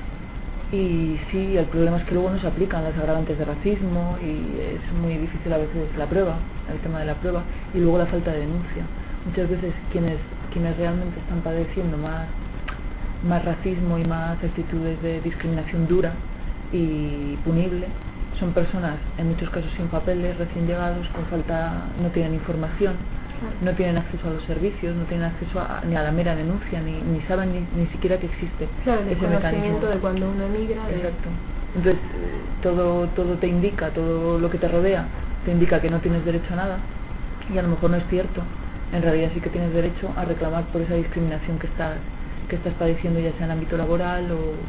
Y sí, el problema es que luego no se aplican las agravantes de racismo y es muy difícil a veces el tema de la prueba, y luego la falta de denuncia. Muchas veces quienes realmente están padeciendo más racismo y más actitudes de discriminación dura y punible son personas, en muchos casos sin papeles, recién llegados, no tienen información, no tienen acceso a los servicios, no tienen acceso ni a la mera denuncia, ni saben ni siquiera que existe ese mecanismo de cuando uno emigra. Exacto. Entonces todo te indica, todo lo que te rodea te indica que no tienes derecho a nada, y a lo mejor no es cierto. En realidad sí que tienes derecho a reclamar por esa discriminación que estás padeciendo, ya sea en ámbito laboral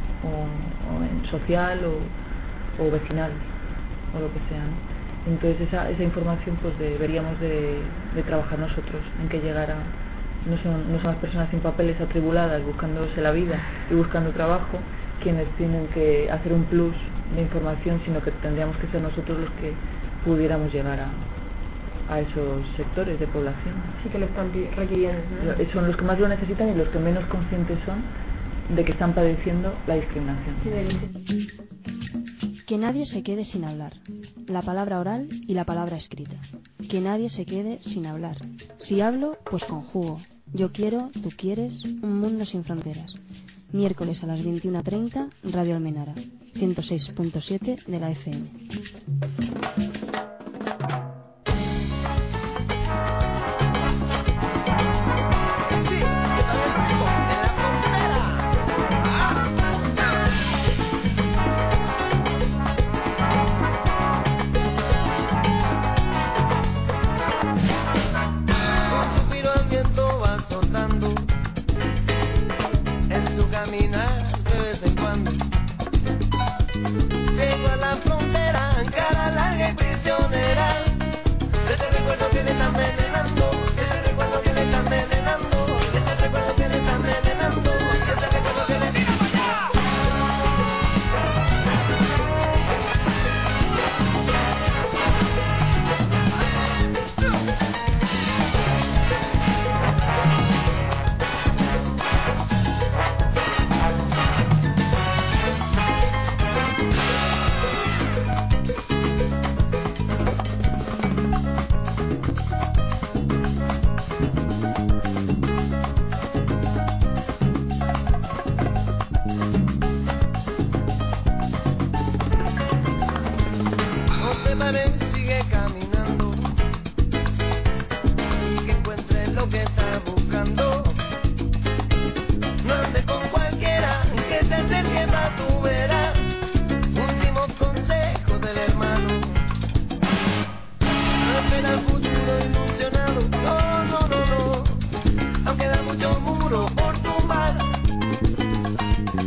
o en social o vecinal o lo que sea, ¿no? Entonces esa información pues deberíamos de trabajar nosotros en que llegara. No son las personas sin papeles atribuladas buscándose la vida y buscando trabajo quienes tienen que hacer un plus de información, sino que tendríamos que ser nosotros los que pudiéramos llegar a esos sectores de población. Sí que lo están requiriendo, ¿no? Son los que más lo necesitan y los que menos conscientes son de que están padeciendo la discriminación. Sí, que nadie se quede sin hablar. La palabra oral y la palabra escrita. Que nadie se quede sin hablar. Si hablo, pues conjugo. Yo quiero, tú quieres, un mundo sin fronteras. Miércoles a las 21:30, Radio Almenara, 106.7 de la FM.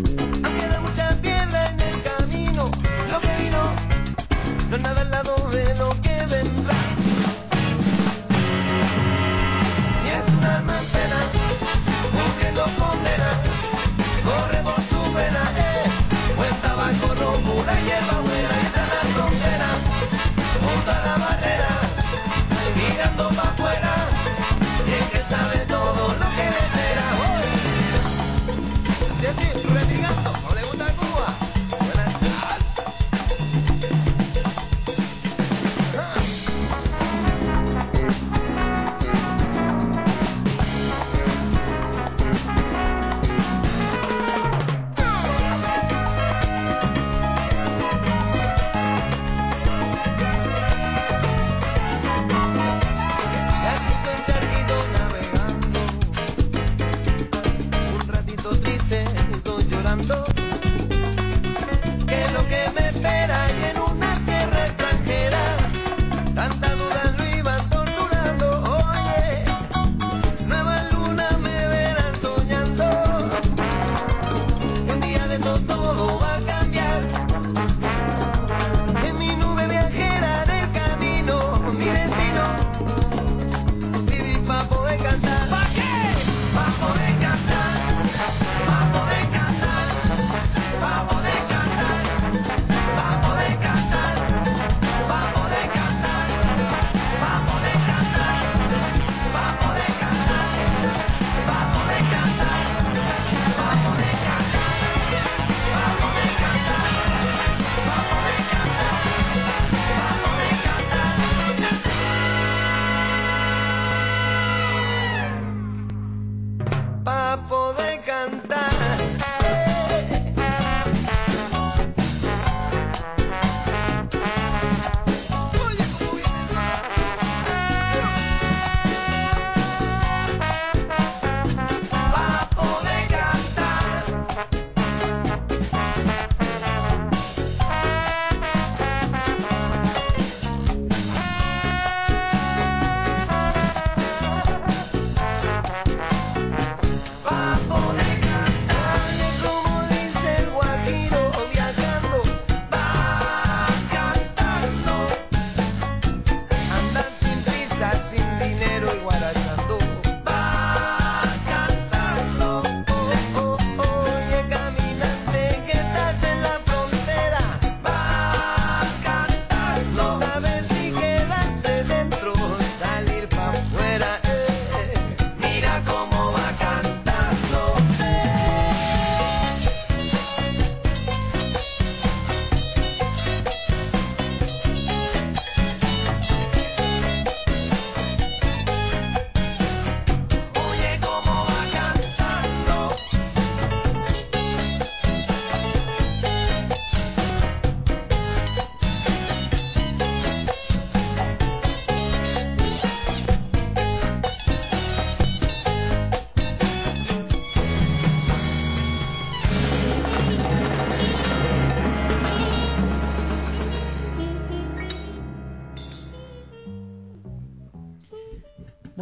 No nada al lado de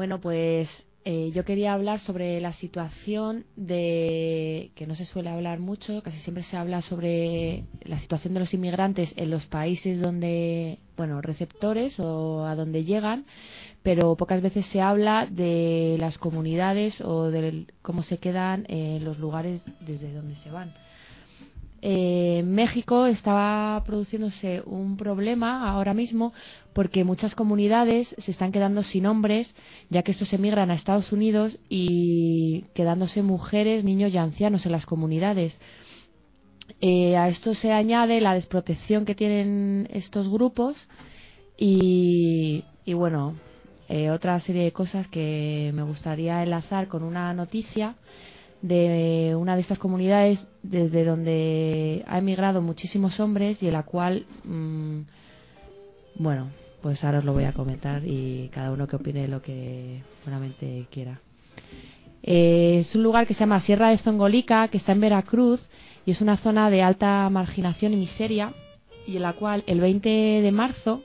Bueno, pues yo quería hablar sobre la situación que no se suele hablar mucho, casi siempre se habla sobre la situación de los inmigrantes en los países donde, bueno, receptores o a donde llegan, pero pocas veces se habla de las comunidades o de cómo se quedan en los lugares desde donde se van. En México estaba produciéndose un problema ahora mismo porque muchas comunidades se están quedando sin hombres, ya que estos emigran a Estados Unidos y quedándose mujeres, niños y ancianos en las comunidades. A esto se añade la desprotección que tienen estos grupos y bueno, otra serie de cosas que me gustaría enlazar con una noticia de una de estas comunidades desde donde ha emigrado muchísimos hombres y en la cual, bueno, pues ahora os lo voy a comentar y cada uno que opine lo que buenamente quiera. Es un lugar que se llama Sierra de Zongolica, que está en Veracruz y es una zona de alta marginación y miseria, y en la cual el 20 de marzo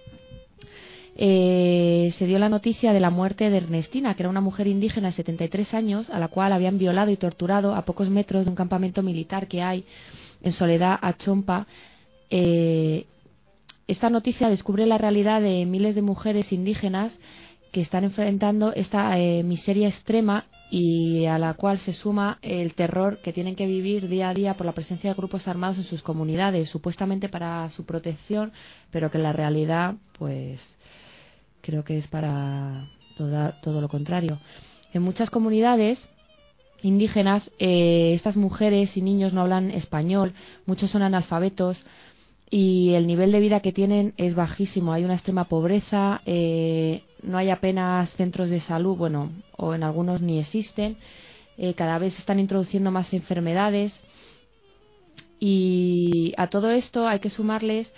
se dio la noticia de la muerte de Ernestina, que era una mujer indígena de 73 años a la cual habían violado y torturado a pocos metros de un campamento militar que hay en Soledad Achompa. Esta noticia descubre la realidad de miles de mujeres indígenas que están enfrentando esta miseria extrema y a la cual se suma el terror que tienen que vivir día a día por la presencia de grupos armados en sus comunidades, supuestamente para su protección, pero que en la realidad, pues, creo que es para todo lo contrario. En muchas comunidades indígenas, estas mujeres y niños no hablan español, muchos son analfabetos y el nivel de vida que tienen es bajísimo. Hay una extrema pobreza, no hay apenas centros de salud, bueno, o en algunos ni existen. Cada vez se están introduciendo más enfermedades y a todo esto hay que sumarles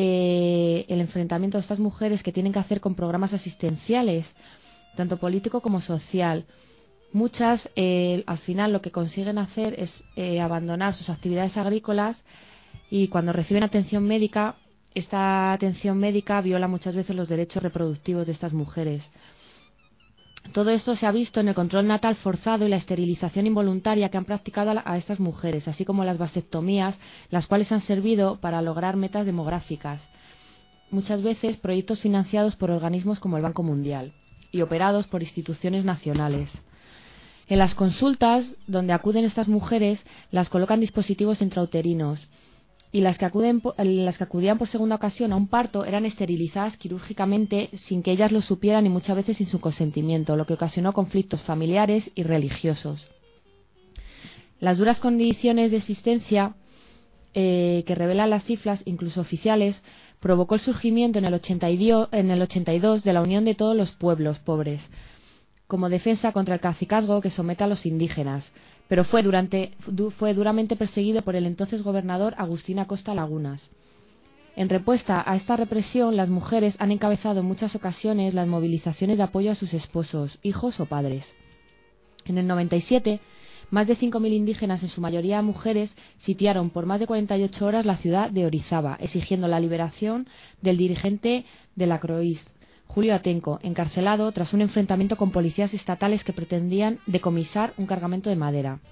el enfrentamiento de estas mujeres que tienen que hacer con programas asistenciales, tanto político como social. Muchas, al final, lo que consiguen hacer es abandonar sus actividades agrícolas y cuando reciben atención médica, esta atención médica viola muchas veces los derechos reproductivos de estas mujeres. Todo esto se ha visto en el control natal forzado y la esterilización involuntaria que han practicado a estas mujeres, así como las vasectomías, las cuales han servido para lograr metas demográficas. Muchas veces proyectos financiados por organismos como el Banco Mundial y operados por instituciones nacionales. En las consultas donde acuden estas mujeres, las colocan dispositivos intrauterinos y las que acudían por segunda ocasión a un parto eran esterilizadas quirúrgicamente sin que ellas lo supieran y muchas veces sin su consentimiento, lo que ocasionó conflictos familiares y religiosos. Las duras condiciones de existencia que revelan las cifras, incluso oficiales, provocó el surgimiento en el 82 de la Unión de Todos los Pueblos Pobres, como defensa contra el cacicazgo que somete a los indígenas, pero fue duramente perseguido por el entonces gobernador Agustín Acosta Lagunas. En respuesta a esta represión, las mujeres han encabezado en muchas ocasiones las movilizaciones de apoyo a sus esposos, hijos o padres. En el 97, más de 5.000 indígenas, en su mayoría mujeres, sitiaron por más de 48 horas la ciudad de Orizaba, exigiendo la liberación del dirigente de la CROIS, Julio Atenco, encarcelado tras un enfrentamiento con policías estatales que pretendían decomisar un cargamento de madera.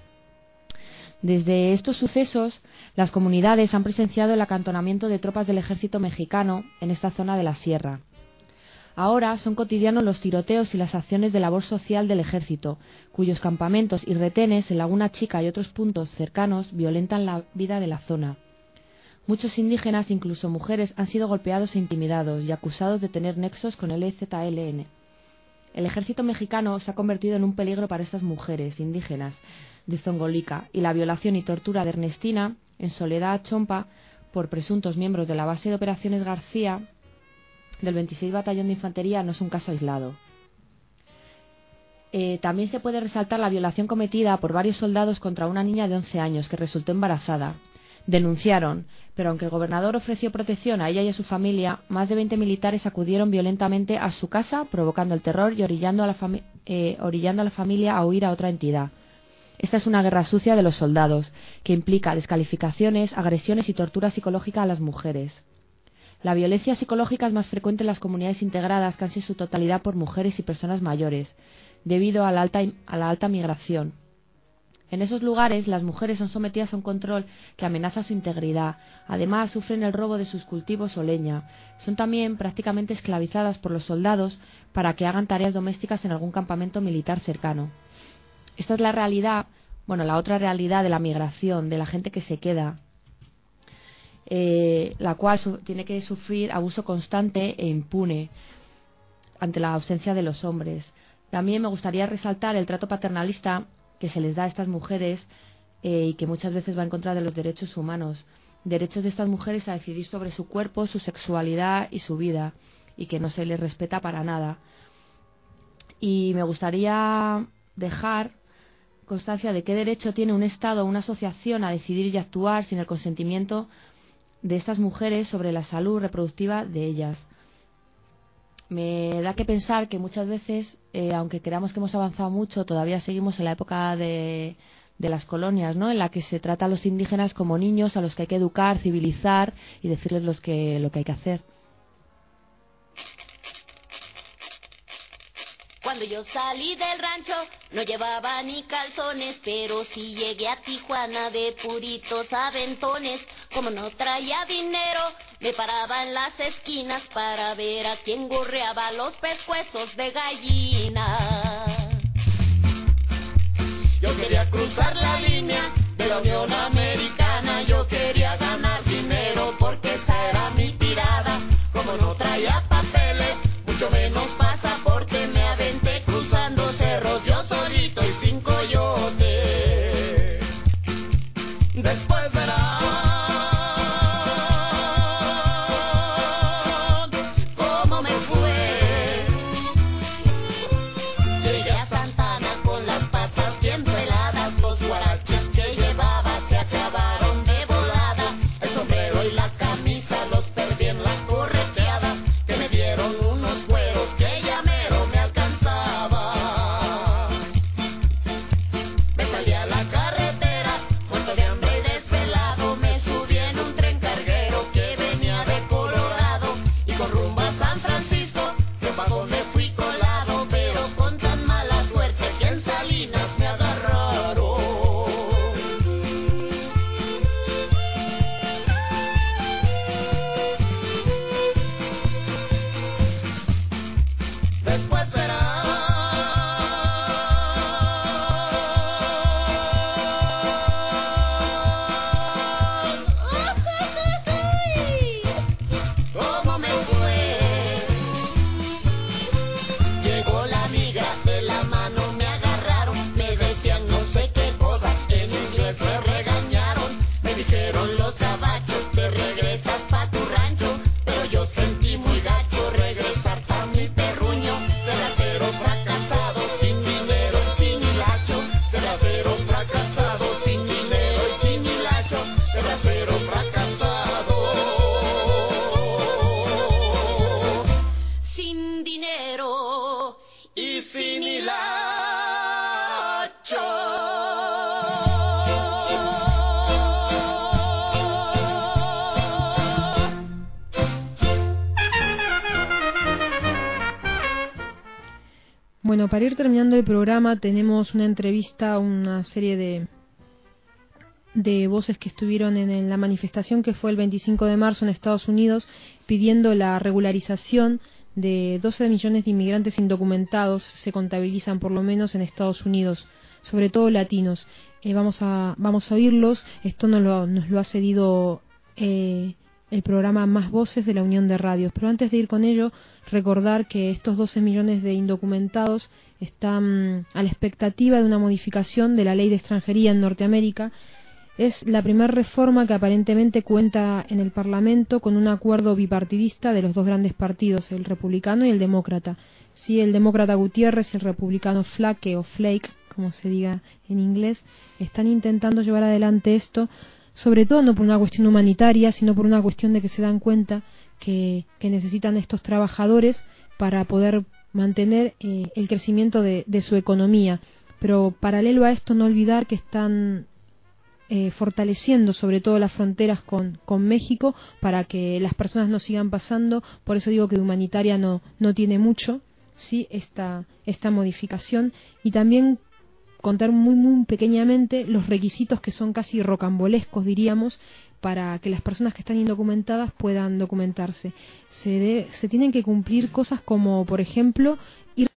Desde estos sucesos, las comunidades han presenciado el acantonamiento de tropas del ejército mexicano en esta zona de la sierra. Ahora son cotidianos los tiroteos y las acciones de labor social del ejército, cuyos campamentos y retenes en Laguna Chica y otros puntos cercanos violentan la vida de la zona. Muchos indígenas, incluso mujeres, han sido golpeados e intimidados y acusados de tener nexos con el EZLN. El ejército mexicano se ha convertido en un peligro para estas mujeres indígenas de Zongolica y la violación y tortura de Ernestina en Soledad Achompa por presuntos miembros de la base de operaciones García del 26 Batallón de Infantería no es un caso aislado. También se puede resaltar la violación cometida por varios soldados contra una niña de 11 años que resultó embarazada. Denunciaron, pero aunque el gobernador ofreció protección a ella y a su familia, más de 20 militares acudieron violentamente a su casa, provocando el terror y orillando a la familia a huir a otra entidad. Esta es una guerra sucia de los soldados, que implica descalificaciones, agresiones y tortura psicológica a las mujeres. La violencia psicológica es más frecuente en las comunidades integradas, casi en su totalidad por mujeres y personas mayores, debido a la alta migración. En esos lugares, las mujeres son sometidas a un control que amenaza su integridad. Además, sufren el robo de sus cultivos o leña. Son también prácticamente esclavizadas por los soldados para que hagan tareas domésticas en algún campamento militar cercano. Esta es la realidad, la otra realidad de la migración, de la gente que se queda, la cual tiene que sufrir abuso constante e impune ante la ausencia de los hombres. También me gustaría resaltar el trato paternalista que se les da a estas mujeres y que muchas veces va en contra de los derechos humanos, derechos de estas mujeres a decidir sobre su cuerpo, su sexualidad y su vida, y que no se les respeta para nada. Y me gustaría dejar constancia de qué derecho tiene un Estado o una asociación a decidir y actuar sin el consentimiento de estas mujeres sobre la salud reproductiva de ellas. Me da que pensar que muchas veces, aunque creamos que hemos avanzado mucho, todavía seguimos en la época de las colonias, ¿no? En la que se trata a los indígenas como niños a los que hay que educar, civilizar y decirles lo que hay que hacer. Cuando yo salí del rancho no llevaba ni calzones, pero sí llegué a Tijuana de puritos aventones. Como no traía dinero, me paraba en las esquinas para ver a quién gorreaba los pescuezos de gallina. Yo quería cruzar la línea de la Unión Americana, yo quería ganar dinero porque esa era mi tirada. Como no traía papeles, mucho menos pasaporte, me aventé cruzando cerros yo solito y sin coyote. Después verán cómo me fue. Llegué a Santana con las patas bien peladas, los guaraches que llevaba se acabaron de volada. El sombrero y la camisa los perdí en la correteada, que me dieron unos cueros que ya mero me alcanzaba. Me salí a la carretera, muerto de hambre y desvelado, me subí en un tren carguero que venía de Colorado, y con rumbo a San Francisco, de vagón me fui colado, pero con tan mala suerte que en Salinas me agarraron. Después verán cómo me fue. Llegó la migra, de la mano me agarraron, me decían no sé qué cosa, en inglés me regañaron. Me dijeron los gabachos, te regresas pa' tu rancho, pero yo sentí muy gacho regresar pa' mi terruño. Terracero fracasado, sin dinero y sin hilacho. Terracero fracasado, sin dinero y sin hilacho. Terracero fracasado, sin dinero y sin hilacho. Bueno, para ir terminando el programa tenemos una entrevista, una serie de voces que estuvieron en la manifestación que fue el 25 de marzo en Estados Unidos pidiendo la regularización de 12 millones de inmigrantes indocumentados, se contabilizan por lo menos en Estados Unidos, sobre todo latinos. Vamos a oírlos. Esto nos lo ha cedido el programa Más Voces de la Unión de Radios. Pero antes de ir con ello, recordar que estos 12 millones de indocumentados están a la expectativa de una modificación de la ley de extranjería en Norteamérica. Es la primera reforma que aparentemente cuenta en el Parlamento con un acuerdo bipartidista de los dos grandes partidos, el republicano y el demócrata. Sí, el demócrata Gutiérrez y el republicano Flake o Flake, como se diga en inglés, están intentando llevar adelante esto, sobre todo no por una cuestión humanitaria, sino por una cuestión de que se dan cuenta que necesitan estos trabajadores para poder mantener el crecimiento de su economía. Pero paralelo a esto, no olvidar que están fortaleciendo sobre todo las fronteras con México para que las personas no sigan pasando. Por eso digo que de humanitaria no tiene mucho, ¿sí? esta modificación. Y también contar muy pequeñamente los requisitos que son casi rocambolescos, diríamos, para que las personas que están indocumentadas puedan documentarse. Se tienen que cumplir cosas como, por ejemplo, ir